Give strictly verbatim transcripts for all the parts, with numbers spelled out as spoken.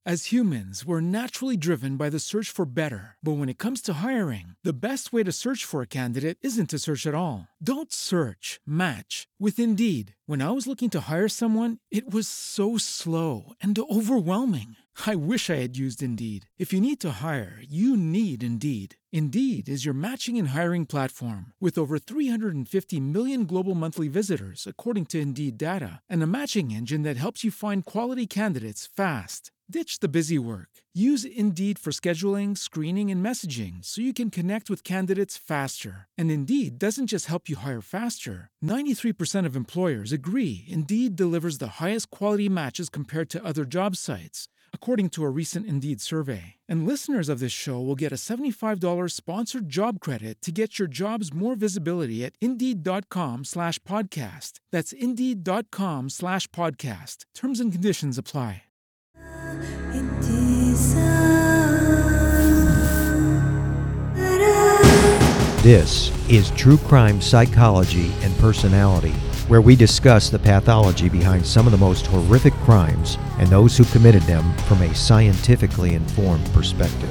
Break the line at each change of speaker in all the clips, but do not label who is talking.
As humans, we're naturally driven by the search for better. But when it comes to hiring, the best way to search for a candidate isn't to search at all. Don't search, match with Indeed. When I was looking to hire someone, it was so slow and overwhelming. I wish I had used Indeed. If you need to hire, you need Indeed. Indeed is your matching and hiring platform with over three hundred fifty million global monthly visitors, according to Indeed data, and a matching engine that helps you find quality candidates fast. Ditch the busy work. Use Indeed for scheduling, screening, and messaging so you can connect with candidates faster. And Indeed doesn't just help you hire faster. ninety-three percent of employers agree Indeed delivers the highest quality matches compared to other job sites, according to a recent Indeed survey. And listeners of this show will get a seventy-five dollars sponsored job credit to get your jobs more visibility at Indeed.com slash podcast. That's Indeed.com slash podcast. Terms and conditions apply.
This is True Crime Psychology and Personality, where we discuss the pathology behind some of the most horrific crimes and those who committed them from a scientifically informed perspective.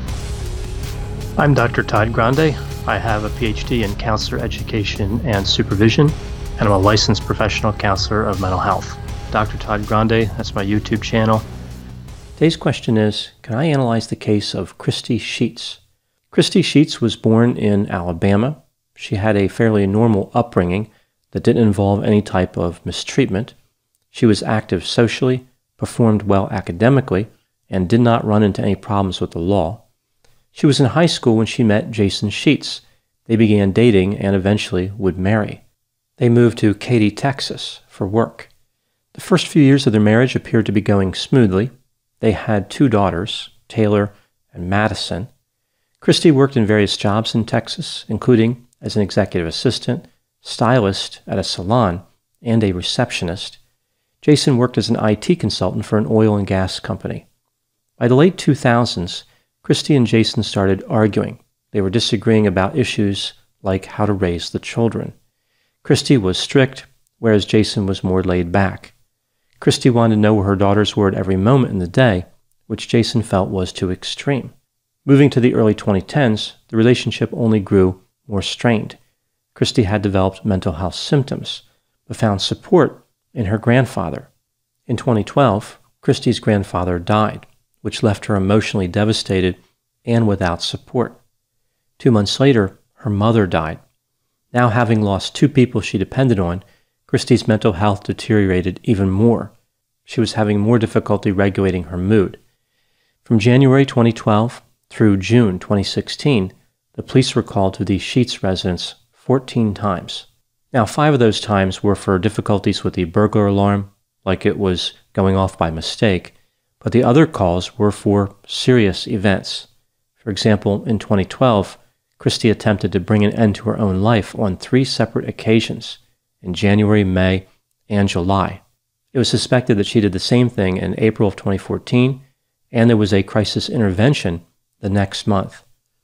I'm Doctor Todd Grande. I have a P H D in counselor education and supervision, and I'm a licensed professional counselor of mental health. Doctor Todd Grande, that's my YouTube channel. Today's question is, can I analyze the case of Christy Sheets? Christy Sheets was born in Alabama. She had a fairly normal upbringing that didn't involve any type of mistreatment. She was active socially, performed well academically, and did not run into any problems with the law. She was in high school when she met Jason Sheets. They began dating and eventually would marry. They moved to Katy, Texas for work. The first few years of their marriage appeared to be going smoothly. They had two daughters, Taylor and Madison. Christy worked in various jobs in Texas, including as an executive assistant, stylist at a salon, and a receptionist. Jason worked as an I T consultant for an oil and gas company. By the late two thousands, Christy and Jason started arguing. They were disagreeing about issues like how to raise the children. Christy was strict, whereas Jason was more laid back. Christy wanted to know where her daughters were at every moment in the day, which Jason felt was too extreme. Moving to the early twenty tens, the relationship only grew more strained. Christy had developed mental health symptoms, but found support in her grandfather. In twenty twelve, Christy's grandfather died, which left her emotionally devastated and without support. Two months later, her mother died. Now having lost two people she depended on, Christy's mental health deteriorated even more. She was having more difficulty regulating her mood. From January twenty twelve through June twenty sixteen, the police were called to the Sheets residence fourteen times. Now, five of those times were for difficulties with the burglar alarm, like it was going off by mistake, but the other calls were for serious events. For example, in twenty twelve, Christy attempted to bring an end to her own life on three separate occasions, in January, May, and July. It was suspected that she did the same thing in April of twenty fourteen, and there was a crisis intervention the next month.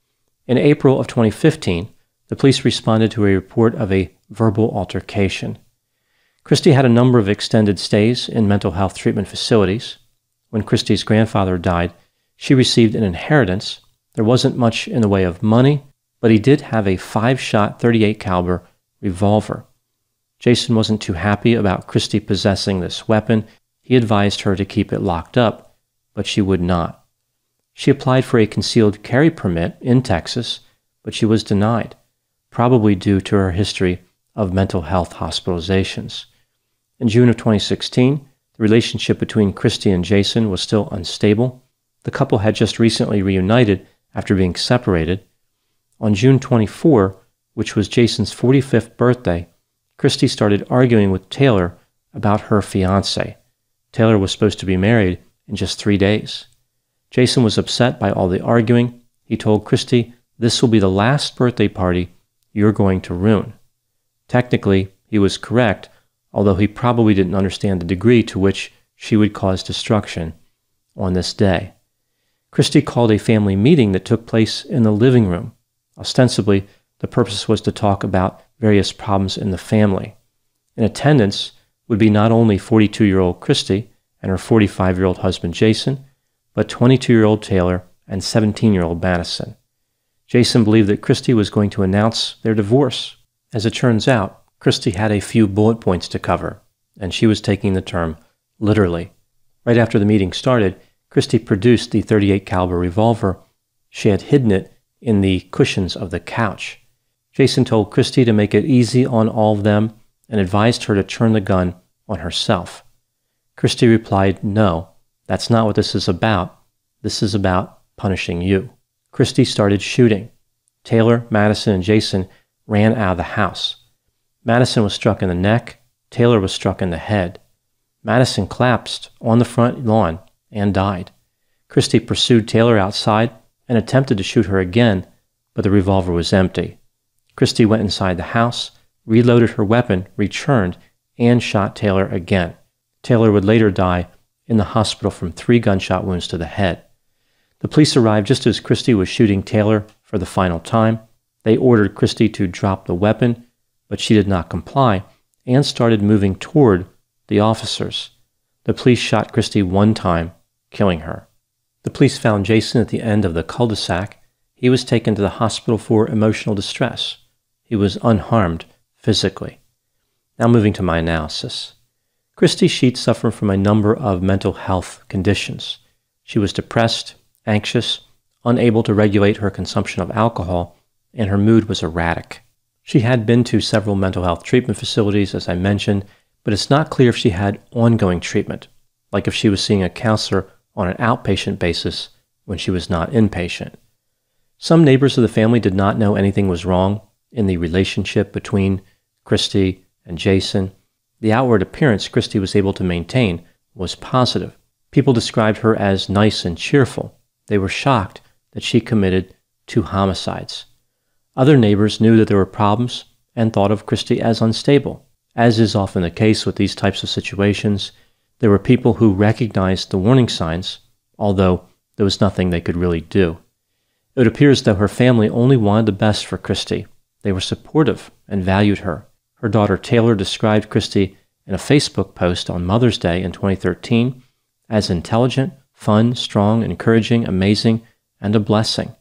In April of twenty fifteen, the police responded to a report of a verbal altercation. Christy had a number of extended stays in mental health treatment facilities. When Christy's grandfather died, she received an inheritance. There wasn't much in the way of money, but he did have a five-shot thirty-eight caliber revolver. Jason wasn't too happy about Christy possessing this weapon. He advised her to keep it locked up, but she would not. She applied for a concealed carry permit in Texas, but she was denied, probably due to her history of mental health hospitalizations. In June of twenty sixteen, the relationship between Christy and Jason was still unstable. The couple had just recently reunited after being separated. On June twenty-fourth, which was Jason's forty-fifth birthday, Christy started arguing with Taylor about her fiancé. Taylor was supposed to be married in just three days. Jason was upset by all the arguing. He told Christy, "This will be the last birthday party you're going to ruin." Technically, he was correct, although he probably didn't understand the degree to which she would cause destruction on this day. Christy called a family meeting that took place in the living room. Ostensibly, the purpose was to talk about various problems in the family. In attendance would be not only forty-two-year-old Christy and her forty-five-year-old husband Jason, but twenty-two-year-old Taylor and seventeen-year-old Madison. Jason believed that Christy was going to announce their divorce. As it turns out, Christy had a few bullet points to cover, and she was taking the term literally. Right after the meeting started, Christy produced the thirty-eight caliber revolver. She had hidden it in the cushions of the couch. Jason told Christy to make it easy on all of them and advised her to turn the gun on herself. Christy replied, "No, that's not what this is about. This is about punishing you." Christy started shooting. Taylor, Madison, and Jason ran out of the house. Madison was struck in the neck. Taylor was struck in the head. Madison collapsed on the front lawn and died. Christy pursued Taylor outside and attempted to shoot her again, but the revolver was empty. Christy went inside the house, reloaded her weapon, returned, and shot Taylor again. Taylor would later die in the hospital from three gunshot wounds to the head. The police arrived just as Christy was shooting Taylor for the final time. They ordered Christy to drop the weapon, but she did not comply and started moving toward the officers. The police shot Christy one time, killing her. The police found Jason at the end of the cul-de-sac. He was taken to the hospital for emotional distress. He was unharmed physically. Now moving to my analysis. Christy Sheets suffered from a number of mental health conditions. She was depressed, anxious, unable to regulate her consumption of alcohol, and her mood was erratic. She had been to several mental health treatment facilities, as I mentioned, but it's not clear if she had ongoing treatment, like if she was seeing a counselor on an outpatient basis when she was not inpatient. Some neighbors of the family did not know anything was wrong in the relationship between Christy and Jason. The outward appearance Christy was able to maintain was positive. People described her as nice and cheerful. They were shocked that she committed two homicides. Other neighbors knew that there were problems and thought of Christy as unstable. As is often the case with these types of situations, there were people who recognized the warning signs, although there was nothing they could really do. It would appear as though her family only wanted the best for Christy. They were supportive and valued her. Her daughter Taylor described Christy in a Facebook post on Mother's Day in twenty thirteen as intelligent, fun, strong, encouraging, amazing, and a blessing.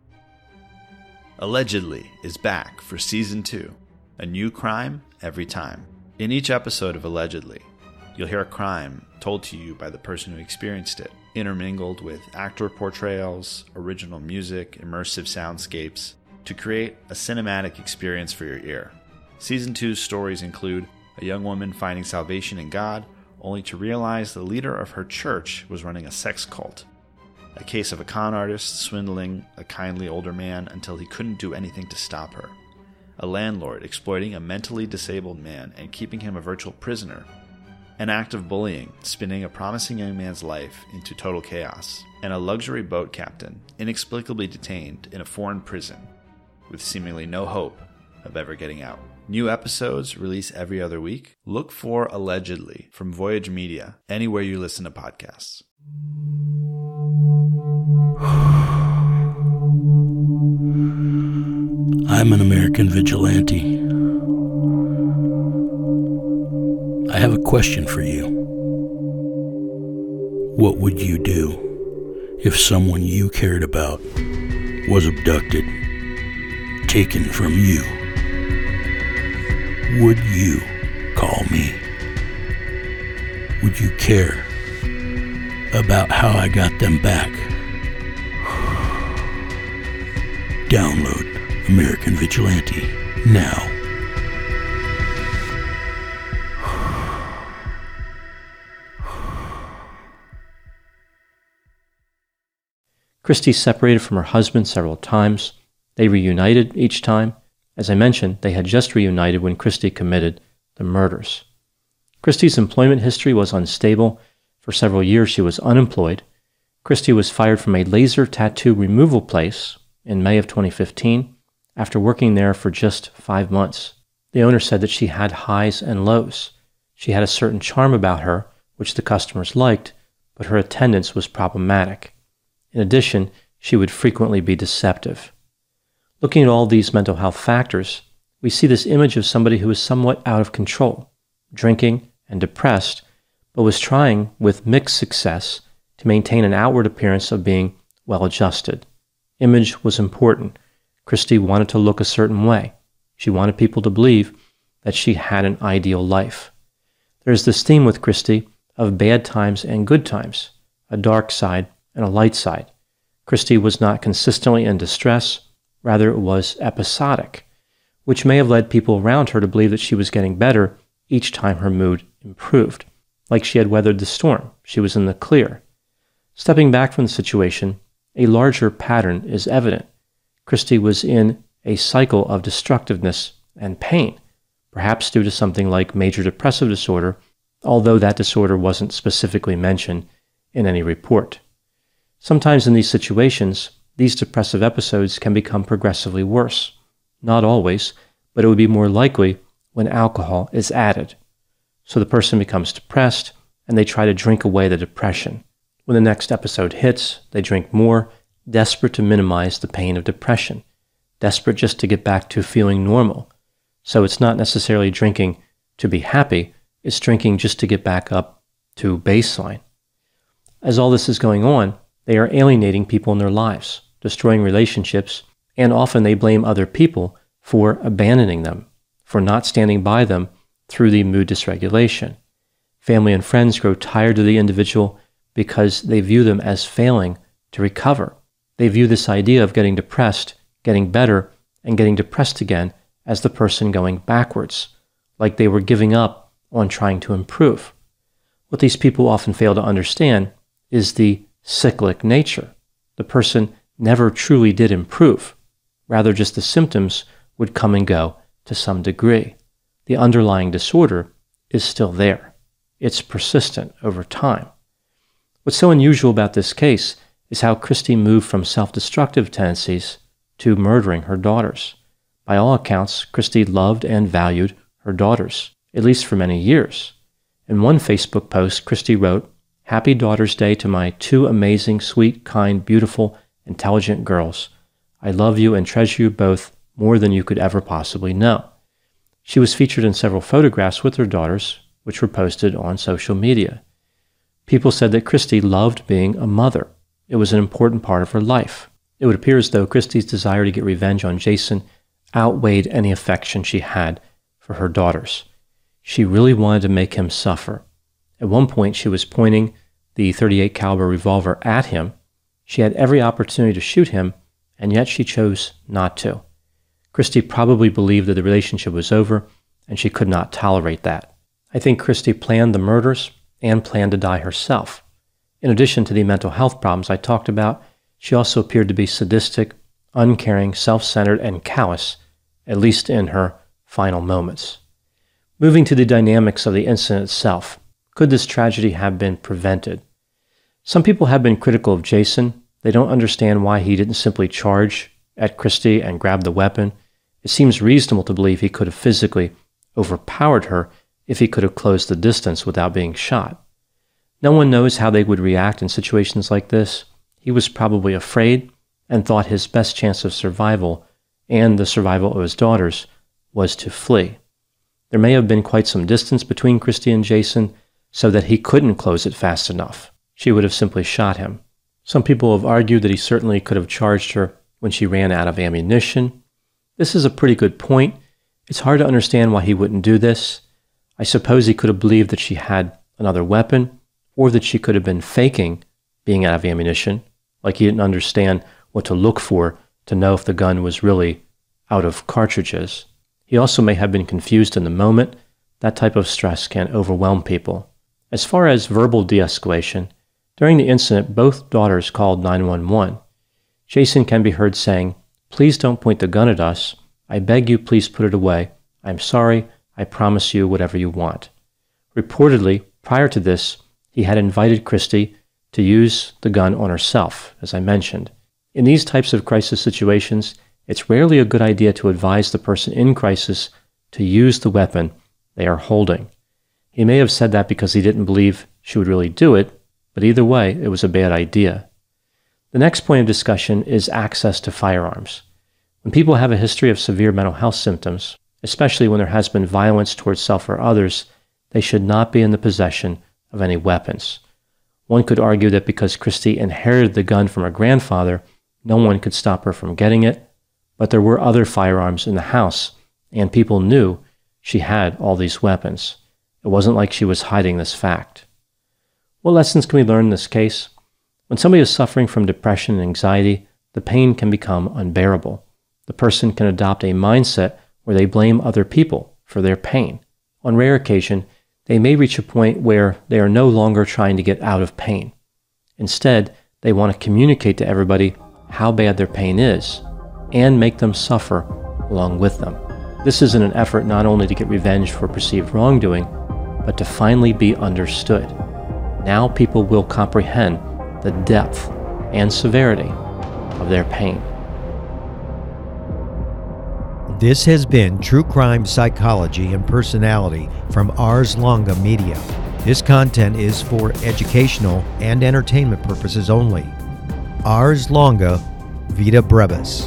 Allegedly is back for Season two, a new crime every time. In each episode of Allegedly, you'll hear a crime told to you by the person who experienced it, intermingled with actor portrayals, original music, immersive soundscapes, to create a cinematic experience for your ear. Season two's stories include a young woman finding salvation in God, only to realize the leader of her church was running a sex cult. A case of a con artist swindling a kindly older man until he couldn't do anything to stop her. A landlord exploiting a mentally disabled man and keeping him a virtual prisoner. An act of bullying spinning a promising young man's life into total chaos. And a luxury boat captain inexplicably detained in a foreign prison with seemingly no hope of ever getting out. New episodes release every other week. Look for Allegedly from Voyage Media anywhere you listen to podcasts.
I'm an American vigilante. I have a question for you. What would you do if someone you cared about was abducted, taken from you? Would you call me? Would you care about how I got them back? Download American Vigilante now.
Christy separated from her husband several times. They reunited each time. As I mentioned, they had just reunited when Christy committed the murders. Christy's employment history was unstable. For several years, she was unemployed. Christy was fired from a laser tattoo removal place in May of twenty fifteen after working there for just five months. The owner said that she had highs and lows. She had a certain charm about her, which the customers liked, but her attendance was problematic. In addition, she would frequently be deceptive. Looking at all these mental health factors, we see this image of somebody who was somewhat out of control, drinking and depressed, but was trying, with mixed success, to maintain an outward appearance of being well-adjusted. Image was important. Christy wanted to look a certain way. She wanted people to believe that she had an ideal life. There's this theme with Christy of bad times and good times, a dark side and a light side. Christy was not consistently in distress, rather it was episodic, which may have led people around her to believe that she was getting better each time her mood improved, like she had weathered the storm, she was in the clear. Stepping back from the situation, a larger pattern is evident. Christy was in a cycle of destructiveness and pain, perhaps due to something like major depressive disorder, although that disorder wasn't specifically mentioned in any report. Sometimes in these situations, these depressive episodes can become progressively worse. Not always, but it would be more likely when alcohol is added. So the person becomes depressed, and they try to drink away the depression. When the next episode hits, they drink more, desperate to minimize the pain of depression, desperate just to get back to feeling normal. So it's not necessarily drinking to be happy, it's drinking just to get back up to baseline. As all this is going on, they are alienating people in their lives, destroying relationships, and often they blame other people for abandoning them, for not standing by them through the mood dysregulation. Family and friends grow tired of the individual because they view them as failing to recover. They view this idea of getting depressed, getting better, and getting depressed again as the person going backwards, like they were giving up on trying to improve. What these people often fail to understand is the cyclic nature. The person never truly did improve. Rather, just the symptoms would come and go to some degree. The underlying disorder is still there. It's persistent over time. What's so unusual about this case is how Christy moved from self-destructive tendencies to murdering her daughters. By all accounts, Christy loved and valued her daughters, at least for many years. In one Facebook post, Christy wrote, "Happy Daughter's Day to my two amazing, sweet, kind, beautiful, intelligent girls. I love you and treasure you both more than you could ever possibly know." She was featured in several photographs with her daughters, which were posted on social media. People said that Christy loved being a mother. It was an important part of her life. It would appear as though Christy's desire to get revenge on Jason outweighed any affection she had for her daughters. She really wanted to make him suffer. At one point, she was pointing the thirty-eight caliber revolver at him. She had every opportunity to shoot him, and yet she chose not to. Christy probably believed that the relationship was over, and she could not tolerate that. I think Christy planned the murders and planned to die herself. In addition to the mental health problems I talked about, she also appeared to be sadistic, uncaring, self-centered, and callous, at least in her final moments. Moving to the dynamics of the incident itself, could this tragedy have been prevented? Some people have been critical of Jason. They don't understand why he didn't simply charge at Christy and grab the weapon. It seems reasonable to believe he could have physically overpowered her if he could have closed the distance without being shot. No one knows how they would react in situations like this. He was probably afraid and thought his best chance of survival and the survival of his daughters was to flee. There may have been quite some distance between Christy and Jason so that he couldn't close it fast enough. She would have simply shot him. Some people have argued that he certainly could have charged her when she ran out of ammunition. This is a pretty good point. It's hard to understand why he wouldn't do this. I suppose he could have believed that she had another weapon, or that she could have been faking being out of ammunition, like he didn't understand what to look for to know if the gun was really out of cartridges. He also may have been confused in the moment. That type of stress can overwhelm people. As far as verbal de-escalation, during the incident, both daughters called nine one one. Jason can be heard saying, "Please don't point the gun at us. I beg you, please put it away. I'm sorry. I promise you whatever you want." Reportedly, prior to this, he had invited Christy to use the gun on herself, as I mentioned. In these types of crisis situations, it's rarely a good idea to advise the person in crisis to use the weapon they are holding. He may have said that because he didn't believe she would really do it, but either way, it was a bad idea. The next point of discussion is access to firearms. When people have a history of severe mental health symptoms, especially when there has been violence towards self or others, they should not be in the possession of any weapons. One could argue that because Christy inherited the gun from her grandfather, no one could stop her from getting it, but there were other firearms in the house, and people knew she had all these weapons. It wasn't like she was hiding this fact. What lessons can we learn in this case? When somebody is suffering from depression and anxiety, the pain can become unbearable. The person can adopt a mindset where they blame other people for their pain. On rare occasion, they may reach a point where they are no longer trying to get out of pain. Instead, they want to communicate to everybody how bad their pain is and make them suffer along with them. This is in an effort not only to get revenge for perceived wrongdoing, but to finally be understood. Now people will comprehend the depth and severity of their pain.
This has been True Crime Psychology and Personality from Ars Longa Media. This content is for educational and entertainment purposes only. Ars Longa Vita Brevis.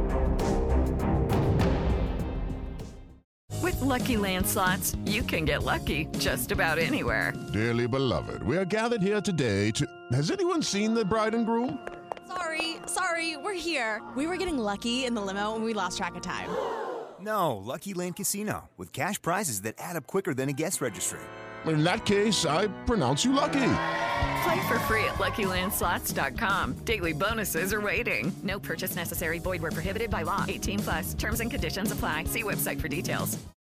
With Lucky Land Slots, you can get lucky just about anywhere.
Dearly beloved, we are gathered here today to... Has anyone seen the bride and groom?
Sorry, sorry, we're here. We were getting lucky in the limo and we lost track of time.
No, Lucky Land Casino, with cash prizes that add up quicker than a guest registry.
In that case, I pronounce you lucky.
Play for free at Lucky Land Slots dot com. Daily bonuses are waiting. No purchase necessary. Void where prohibited by law. eighteen plus. Terms and conditions apply. See website for details.